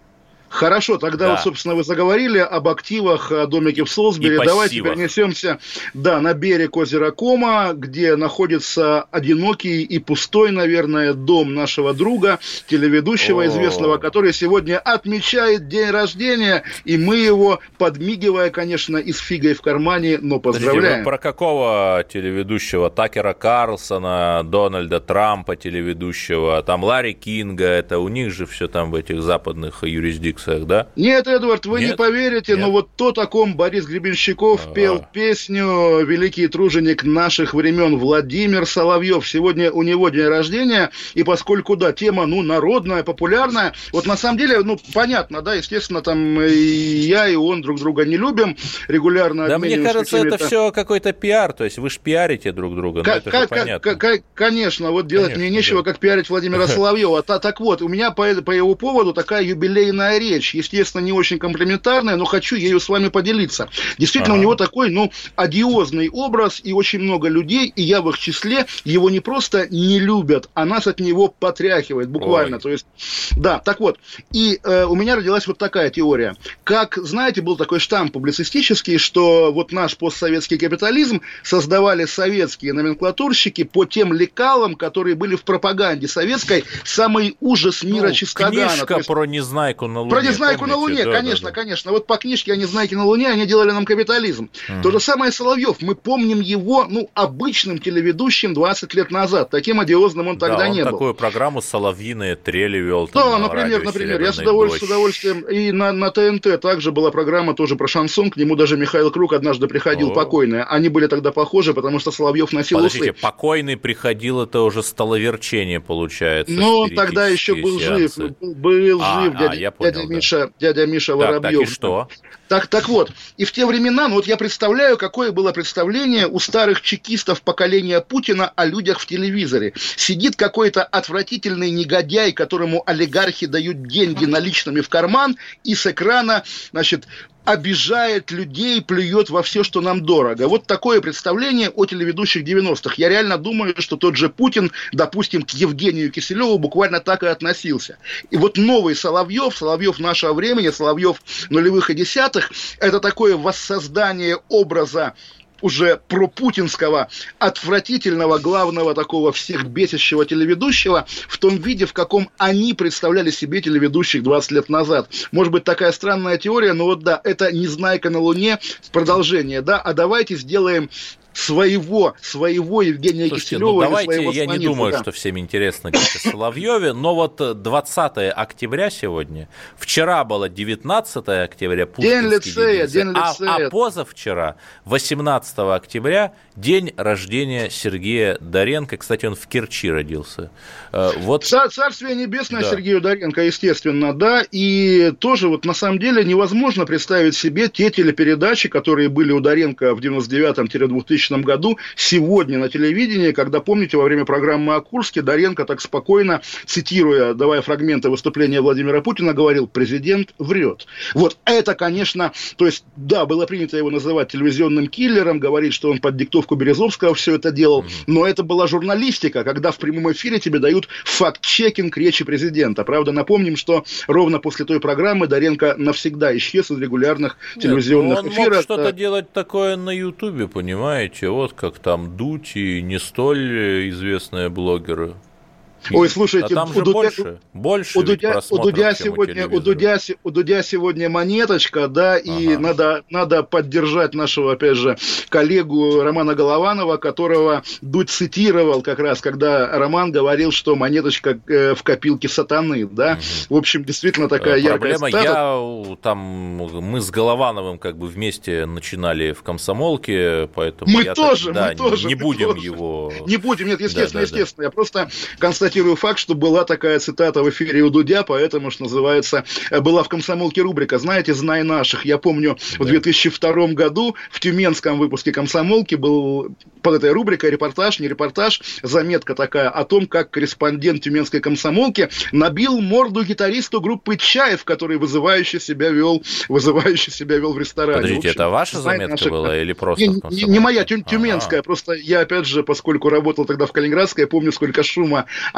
B: Хорошо, тогда
C: да.
B: вот, собственно, вы заговорили об активах, о домике в Солсбери. Давайте перенесемся, да, на берег озера Кома, где находится одинокий и пустой, наверное, дом нашего друга, телеведущего известного, который сегодня отмечает день рождения, и мы его, подмигивая, конечно, и с фигой в кармане, но поздравляем.
C: Подождите, вы про какого телеведущего? Такера Карлсона, Дональда Трампа телеведущего, там Ларри Кинга, это у них же все там в этих западных юрисдикциях, да?
B: Нет, Эдвард, вы Нет? не поверите, Нет? но вот то, о ком Борис Гребенщиков А-а-а. пел песню «Великий труженик наших времен» Владимир Соловьев. Сегодня у него день рождения, и поскольку, да, тема, ну, народная, популярная, вот на самом деле, ну, понятно, да, естественно, там и я, и он друг друга не любим, регулярно
C: Да, мне кажется, это все какой-то пиар, то есть вы ж пиарите друг друга, ну, это же понятно.
B: Конечно, вот делать мне нечего, как пиарить Владимира Соловьева. Так вот, у меня по его поводу такая юбилейная речь, естественно, не очень комплиментарная, но хочу ею с вами поделиться. Действительно, ага. у него такой, ну, одиозный образ, и очень много людей, и я в их числе, его не просто не любят, а нас от него потряхивает, буквально. Ой. То есть, да, так вот, и э, у меня родилась вот такая теория. Как, знаете, был такой штамп публицистический, что вот наш постсоветский капитализм создавали советские номенклатурщики по тем лекалам, которые были в пропаганде советской, самый ужас мира ну, чистогана.
C: Книжка есть, про Незнайку на Луне.
B: Про Незнайку помните? на Луне, да, конечно, да, да. конечно. Вот по книжке о Незнайке на Луне они делали нам капитализм. Угу. То же самое Соловьев. Мы помним его, ну, обычным телеведущим двадцать лет назад. Таким одиозным он тогда
C: да, он
B: не был.
C: такую программу «Соловьиные трели» вел.
B: Да, на например, например. Я с удовольствием, с удовольствием. И на, на ТНТ также была программа тоже про шансон. К нему даже Михаил Круг однажды приходил, О. покойный. Они были тогда похожи, потому что Соловьев носил
C: Подождите,
B: усы.
C: покойный приходил, это уже столоверчение получается.
B: Ну, тогда еще был
C: сеансы.
B: жив. Был
C: а,
B: жив дядя,
C: а, я понял,
B: дядя,
C: да.
B: Миша, дядя Миша так, Воробьев.
C: Так, и что?
B: Так, так вот, и в те времена, ну вот я представляю, какое было представление у старых чекистов поколения Путина о людях в телевизоре. Сидит какой-то отвратительный негодяй, которому олигархи дают деньги наличными в карман, и с экрана, значит, обижает людей, плюет во все, что нам дорого. Вот такое представление о телеведущих девяностых. Я реально думаю, что тот же Путин, допустим, к Евгению Киселеву буквально так и относился. И вот новый Соловьев, Соловьев нашего времени, Соловьев нулевых и десятых, это такое воссоздание образа уже пропутинского, отвратительного, главного такого всех бесящего телеведущего в том виде, в каком они представляли себе телеведущих двадцать лет назад. Может быть, такая странная теория, но вот да, это «Незнайка на Луне» продолжение, да, а давайте сделаем своего, своего Евгения
C: Слушайте,
B: Киселева.
C: Ну, давайте,
B: своего
C: я
B: Станицы,
C: не думаю,
B: да.
C: что всем интересно говорить о Соловьеве, но вот двадцатое октября сегодня, вчера было девятнадцатое октября,
B: день лицея, день
C: а,
B: лицея.
C: а позавчера, восемнадцатого октября, день рождения Сергея Доренко. Кстати, он в Керчи родился. Вот.
B: Царствие небесное
C: да.
B: Сергею Доренко, естественно, да, и тоже вот на самом деле невозможно представить себе те телепередачи, которые были у Доренко в девяносто девятом - двухтысячном году, сегодня на телевидении, когда, помните, во время программы о Курске Доренко так спокойно, цитируя, давая фрагменты выступления Владимира Путина, говорил: президент врет. Вот это, конечно, то есть, да, было принято его называть телевизионным киллером, говорить, что он под диктовку Березовского все это делал, mm-hmm. но это была журналистика, когда в прямом эфире тебе дают факт-чекинг речи президента. Правда, напомним, что ровно после той программы Доренко навсегда исчез из регулярных
C: Нет,
B: телевизионных
C: он
B: эфиров.
C: Он мог что-то делать такое на Ютубе, понимаете? Вот как там Дудь и не столь известные блогеры.
B: Ой, слушайте,
C: а там же
B: у Дудя,
C: больше, больше
B: у Дудя, у Дудя сегодня, у Дудя, у Дудя сегодня монеточка, да, и ага. надо, надо поддержать нашего, опять же, коллегу Романа Голованова, которого Дудь цитировал как раз, когда Роман говорил, что монеточка э, в копилке сатаны, да. Угу. В общем, действительно такая яркая
C: Проблема,
B: цитата.
C: я, там, мы с Головановым как бы вместе начинали в комсомолке, поэтому
B: мы
C: я
B: тоже,
C: так, да,
B: мы тоже,
C: не
B: мы
C: будем
B: тоже.
C: его...
B: Не будем, нет, естественно,
C: да, да,
B: естественно.
C: Да.
B: Я просто констатирую факт, что была такая цитата в эфире у Дудя, поэтому, что называется, была в «Комсомолке» рубрика, знаете, «Знай наших». Я помню, да. в две тысячи втором году в тюменском выпуске «Комсомолки» был под этой рубрикой репортаж, не репортаж, заметка такая о том, как корреспондент тюменской «Комсомолки» набил морду гитаристу группы «Чаев», который вызывающе себя вел, вызывающе себя вел в ресторане.
C: Подождите, в общем, это ваша заметка наших... была или просто
B: не, не, не моя, тю, тюменская, ага. просто я, опять же, поскольку работал тогда в Калининградской, я помню, сколько шума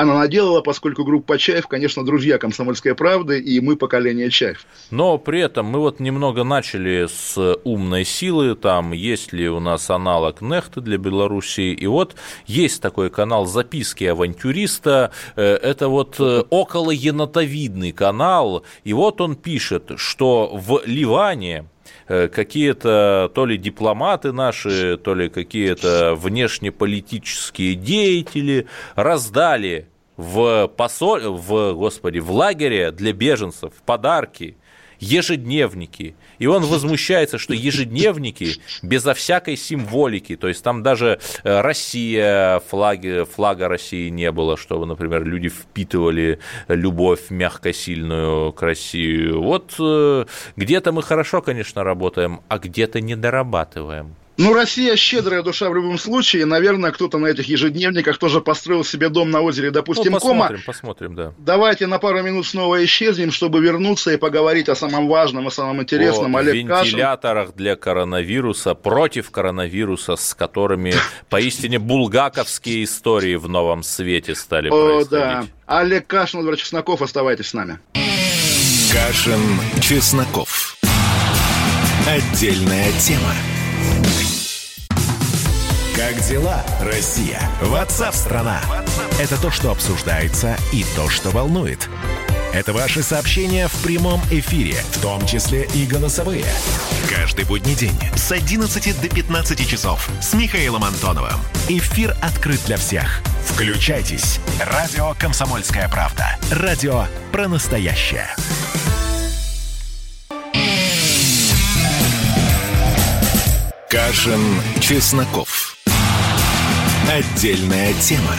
B: она наделала, поскольку группа Чаев, конечно, друзья «Комсомольской правды», и мы поколение Чаев.
C: Но при этом мы вот немного начали с умной силы, там есть ли у нас аналог Нехты для Белоруссии, и вот есть такой канал «Записки авантюриста», это вот около енотовидный канал, и вот он пишет, что в Ливане какие-то то ли дипломаты наши, то ли какие-то внешнеполитические деятели раздали в, посоль... в, господи, в лагере для беженцев подарки, ежедневники. И он возмущается, что ежедневники безо всякой символики, то есть там даже Россия, флаги, флага России не было, чтобы, например, люди впитывали любовь мягкосильную к России. Вот где-то мы хорошо, конечно, работаем, а где-то не дорабатываем.
B: Ну, Россия щедрая душа в любом случае. Наверное, кто-то на этих ежедневниках тоже построил себе дом на озере, допустим,
C: ну, посмотрим,
B: Кома.
C: Посмотрим, да.
B: Давайте на пару минут снова исчезнем, чтобы вернуться и поговорить о самом важном, о самом интересном.
C: О
B: Олег Кашин.
C: Вентиляторах для коронавируса, против коронавируса, с которыми поистине булгаковские истории в новом свете стали происходить.
B: О, да. Олег Кашин, Владимир Чесноков, оставайтесь с нами.
A: Кашин, Чесноков. Отдельная тема. Как дела, Россия? Ватсап-страна! Это то, что обсуждается, и то, что волнует. Это ваши сообщения в прямом эфире, в том числе и голосовые. Каждый будний день с одиннадцати до пятнадцати часов с Михаилом Антоновым. Эфир открыт для всех. Включайтесь. Радио «Комсомольская правда». Радио про настоящее. Кашин, Чесноков. Отдельная тема.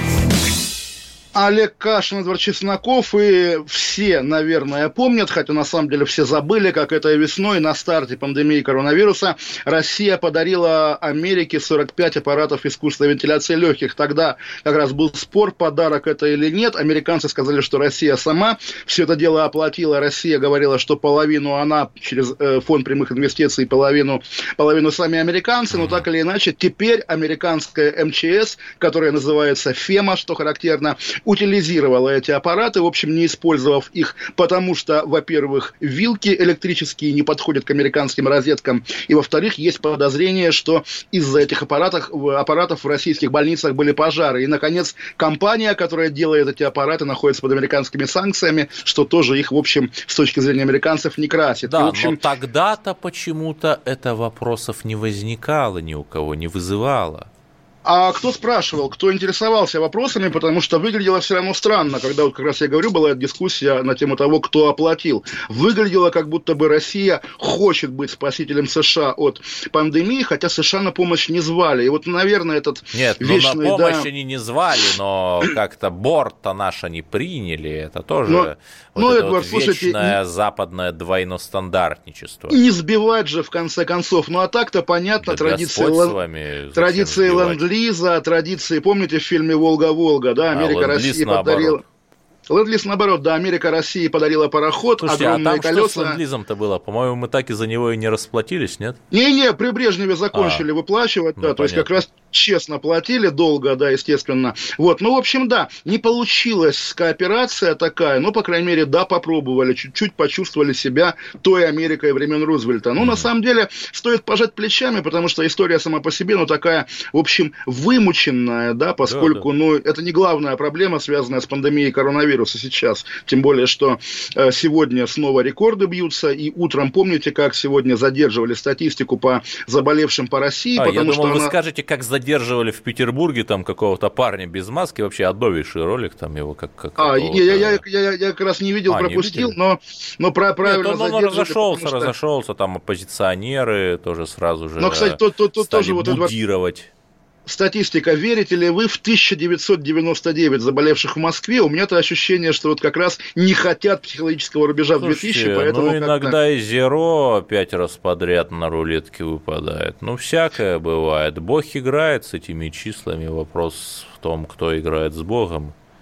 B: Олег Кашин, Эдвард Чесноков, и все, наверное, помнят, хотя на самом деле все забыли, как этой весной на старте пандемии коронавируса Россия подарила Америке сорок пять аппаратов искусственной вентиляции легких. Тогда как раз был спор, подарок это или нет. Американцы сказали, что Россия сама все это дело оплатила. Россия говорила, что половину она через э, фонд прямых инвестиций, половину, половину сами американцы. Но так или иначе, теперь американская эм че эс, которая называется фема, что характерно, утилизировала эти аппараты, в общем, не использовав их, потому что, во-первых, вилки электрические не подходят к американским розеткам, и, во-вторых, есть подозрение, что из-за этих аппаратов, аппаратов в российских больницах были пожары. И, наконец, компания, которая делает эти аппараты, находится под американскими санкциями, что тоже их, в общем, с точки зрения американцев не красит.
C: Да,
B: и, в общем...
C: но тогда-то почему-то это вопросов не возникало ни у кого, не вызывало.
B: А кто спрашивал, кто интересовался вопросами, потому что выглядело все равно странно, когда, вот как раз я говорю, была дискуссия на тему того, кто оплатил. Выглядело, как будто бы Россия хочет быть спасителем США от пандемии, хотя США на помощь не звали. И вот, наверное, этот
C: Нет,
B: вечный...
C: ну на помощь
B: да...
C: они не звали, но как-то борт-то наш они приняли. Это тоже
B: но,
C: вот
B: но,
C: это
B: Эдвард,
C: вот вечное
B: слушайте,
C: западное двойностандартничество.
B: Не сбивать же, в конце концов. Ну, а так-то понятно,
C: Да
B: традиции,
C: лан...
B: традиции ленд-лиза, традиции, помните в фильме «Волга-Волга», да, Америка
C: а
B: России подарила... Ленд-лиз, наоборот, да, Америка России подарила пароход,
C: Слушайте,
B: огромные
C: а там
B: колеса.
C: что с ленд-лизом-то было? По-моему, мы так и за него и не расплатились, нет?
B: Не-не, при Брежневе закончили а, выплачивать, да, ну, то есть как раз честно платили, долго, да, естественно. Вот, ну, в общем, да, не получилась кооперация такая, но, по крайней мере, да, попробовали, чуть-чуть почувствовали себя той Америкой времен Рузвельта. Ну, mm-hmm. на самом деле, стоит пожать плечами, потому что история сама по себе, ну, такая, в общем, вымученная, да, поскольку, да, да. ну, это не главная проблема, связанная с пандемией коронавируса сейчас, тем более, что э, сегодня снова рекорды бьются, и утром, помните, как сегодня задерживали статистику по заболевшим по России,
C: а,
B: потому
C: я думал,
B: что
C: вы
B: она...
C: скажете, как задерживали в Петербурге там какого-то парня без маски, вообще новейший ролик, там его как... как
B: а, я, я, я, я, я как раз не видел, а, пропустил, не но, но про, правильно
C: Нет, он,
B: задерживали.
C: Он разошелся,
B: что...
C: разошелся, там оппозиционеры тоже сразу же
B: но, кстати, то, то, то,
C: стали
B: тоже
C: будировать.
B: Вот статистика. Верите ли вы в тысяча девятьсот девяносто девять заболевших в Москве? У меня-то ощущение, что вот как раз не хотят психологического рубежа.
C: Слушайте,
B: в две тысячи, поэтому
C: ну иногда и зеро пять раз подряд на рулетке выпадает. Ну, всякое бывает. Бог играет с этими числами. Вопрос в том, кто играет с Богом.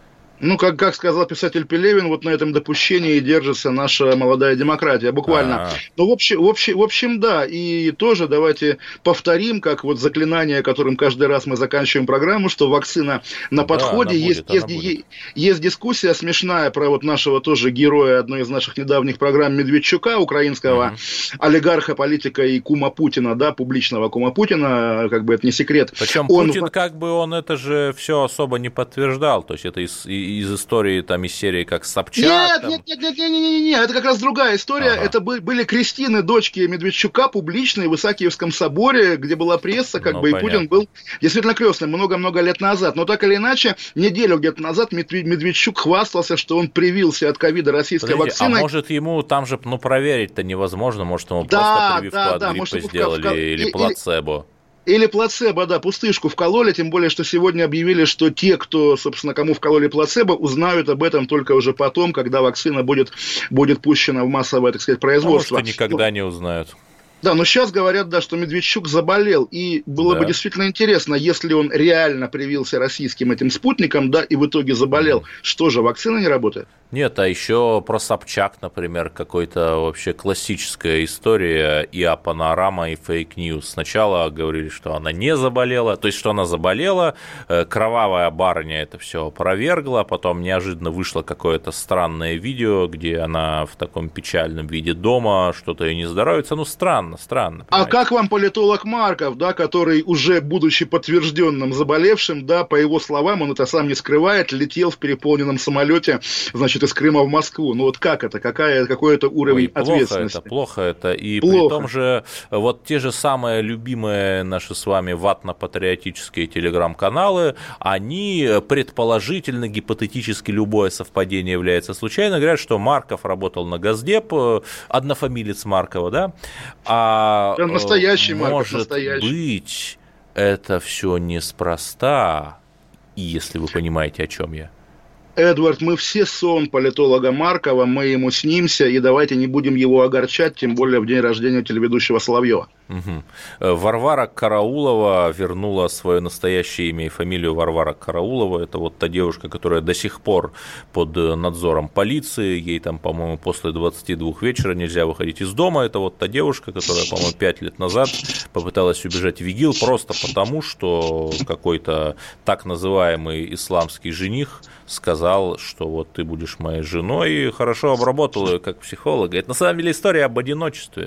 B: Ну, как, как сказал писатель Пелевин, вот на этом допущении держится наша молодая демократия, буквально. А-а-а. Ну, в общем, в, общем, в общем, да, и тоже давайте повторим, как вот заклинание, которым каждый раз мы заканчиваем программу, что вакцина на подходе. Да, есть, будет, есть, есть дискуссия смешная про вот нашего тоже героя одной из наших недавних программ Медведчука, украинского mm-hmm. олигарха, политика и кума Путина, да, публичного кума Путина, как бы это не секрет.
C: Причем он... Путин, как бы он это же все особо не подтверждал, то есть это из из истории, там, из серии, как Собчак?
B: Нет,
C: там...
B: нет, нет, нет, нет, нет, нет, это как раз другая история. Ага. Это были Кристины, дочки Медведчука, публичные в Исаакиевском соборе, где была пресса, как ну, бы, понятно. И Путин был действительно крестным много-много лет назад. Но так или иначе, неделю где-то назад Медведчук хвастался, что он привился от ковида российской
C: Подожди,
B: вакциной.
C: А может, ему там же, ну, проверить-то невозможно, может, ему да, просто прививку да, от да, гриппа может, сделали, в... или плацебо?
B: Или плацебо, да, пустышку вкололи, тем более, что сегодня объявили, что те, кто, собственно, кому вкололи плацебо, узнают об этом только уже потом, когда вакцина будет, будет пущена в массовое, так сказать, производство.
C: А может, и никогда не узнают.
B: Да, но сейчас говорят, да, что Медведчук заболел, и было да. бы действительно интересно, если он реально привился российским этим спутником, да, и в итоге заболел, mm. что же, вакцина не работает?
C: Нет, а еще про Собчак, например, какой-то вообще классическая история, и о панорама, и фейк-ньюс. Сначала говорили, что она не заболела, то есть, что она заболела, кровавая барыня это все опровергла, потом неожиданно вышло какое-то странное видео, где она в таком печальном виде дома, что-то ей не здоровится, ну, странно. Странно.
B: А как вам политолог Марков, да, который уже, будучи подтвержденным заболевшим, да, по его словам, он это сам не скрывает, летел в переполненном самолете, значит, из Крыма в Москву. Ну вот как это? Какая, какой это уровень Ой, ответственности?
C: Плохо это, плохо это. И
B: плохо.
C: При том же, вот те же самые любимые наши с вами ватно-патриотические телеграм-каналы, они предположительно, гипотетически, любое совпадение является случайно, говорят, что Марков работал на Госдеп, однофамилец Маркова, да, а А
B: да, настоящий
C: может
B: Марков, настоящий.
C: быть, это все неспроста, если вы понимаете, о чем я.
B: Эдвард, мы все сон политолога Маркова, мы ему снимся, и давайте не будем его огорчать, тем более в день рождения телеведущего Соловьева.
C: Угу. Варвара Караулова вернула свое настоящее имя и фамилию Варвара Караулова. Это вот та девушка, которая до сих пор под надзором полиции. Ей там, по-моему, после двадцати двух вечера нельзя выходить из дома. Это вот та девушка, которая, по-моему, пять лет назад попыталась убежать в ИГИЛ просто потому, что какой-то так называемый исламский жених сказал, что вот ты будешь моей женой, и хорошо обработал ее как психолога. Это на самом деле история об одиночестве.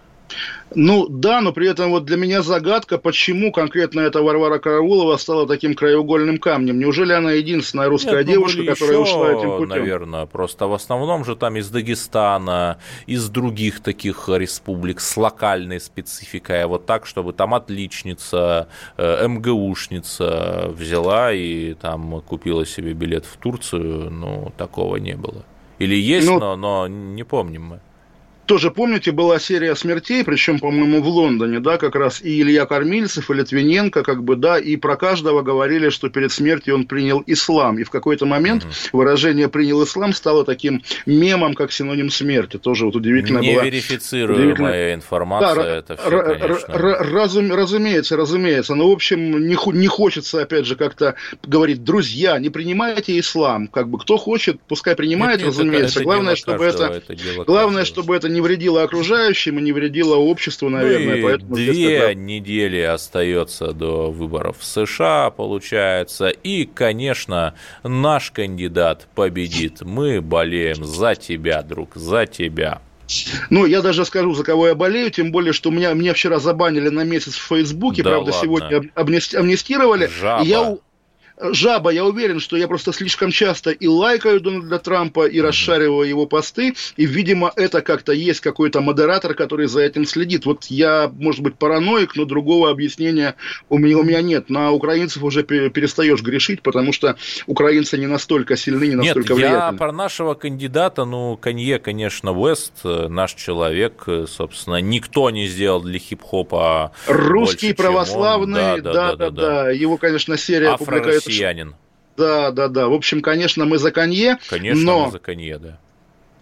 B: Ну да, но при этом вот для меня загадка, почему конкретно эта Варвара Караулова стала таким краеугольным камнем. Неужели она единственная русская Нет, девушка, ну, которая еще, ушла этим путем?
C: Наверное, просто в основном же там из Дагестана, из других таких республик с локальной спецификой, а вот так, чтобы там отличница, МГУшница взяла и там купила себе билет в Турцию, ну, такого не было. Или есть, ну, но, но не помним мы.
B: Тоже, помните, была серия смертей, причем, по-моему, в Лондоне, да, как раз и Илья Кормильцев, и Литвиненко, как бы, да, и про каждого говорили, что перед смертью он принял ислам, и в какой-то момент mm-hmm. выражение «принял ислам» стало таким мемом, как синоним смерти, тоже вот удивительно было.
C: Неверифицируемая удивительно... информация, да, это все,
B: р-
C: конечно.
B: Р- разум... Разумеется, разумеется, но, в общем, не, х- не хочется, опять же, как-то говорить, друзья, не принимайте ислам, как бы, кто хочет, пускай принимает, нет, разумеется, это, это главное, чтобы это, это главное, чтобы это не вредило окружающим и не вредило обществу, наверное.
C: Ну
B: поэтому
C: две недели остается до выборов в США, получается. И, конечно, наш кандидат победит. Мы болеем за тебя, друг, за тебя.
B: Ну, я даже скажу, за кого я болею, тем более, что меня, меня вчера забанили на месяц в Фейсбуке, да правда, ладно. Сегодня амнистировали.
C: Жаба.
B: И я... Жаба, я уверен, что я просто слишком часто и лайкаю Дональда Трампа, и расшариваю его посты, и, видимо, это как-то есть какой-то модератор, который за этим следит. Вот я, может быть, параноик, но другого объяснения у меня, у меня нет. На украинцев уже перестаешь грешить, потому что украинцы не настолько сильны, не настолько
C: нет,
B: влиятельны.
C: Я про нашего кандидата, ну, Канье, конечно, Уэст, наш человек, собственно, никто не сделал для хип-хопа
B: русский,
C: больше,
B: православный, да-да-да, его, конечно, серия публикует.
C: Россиянин.
B: Да, да, да. В общем, конечно, мы за Канье.
C: Конечно,
B: но...
C: мы за Канье, да.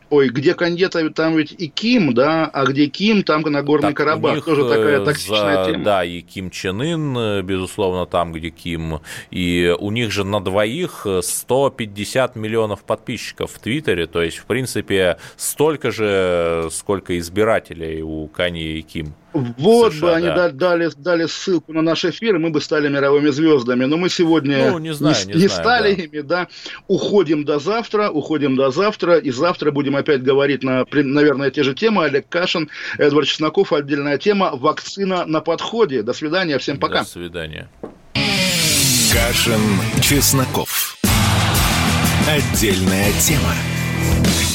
B: Ой, где Канье, там ведь и Ким, да, а где Ким, там Нагорный так, Карабах, тоже такая токсичная
C: за,
B: тема.
C: Да, и Ким Чен Ын, безусловно, там, где Ким, и у них же на двоих сто пятьдесят миллионов подписчиков в Твиттере, то есть, в принципе, столько же, сколько избирателей у Канье и Ким.
B: Вот
C: США,
B: бы они
C: да.
B: дали, дали ссылку на наш эфир, и мы бы стали мировыми звездами. Но мы сегодня
C: ну, не, знаю,
B: не,
C: не,
B: не
C: знаю,
B: стали
C: да.
B: ими, да. Уходим до завтра, уходим до завтра, и завтра будем опять говорить на, наверное, те же темы. Олег Кашин, Эдвард Чесноков, отдельная тема. Вакцина на подходе. До свидания, всем пока.
C: До свидания.
A: Кашин, Чесноков. Отдельная тема.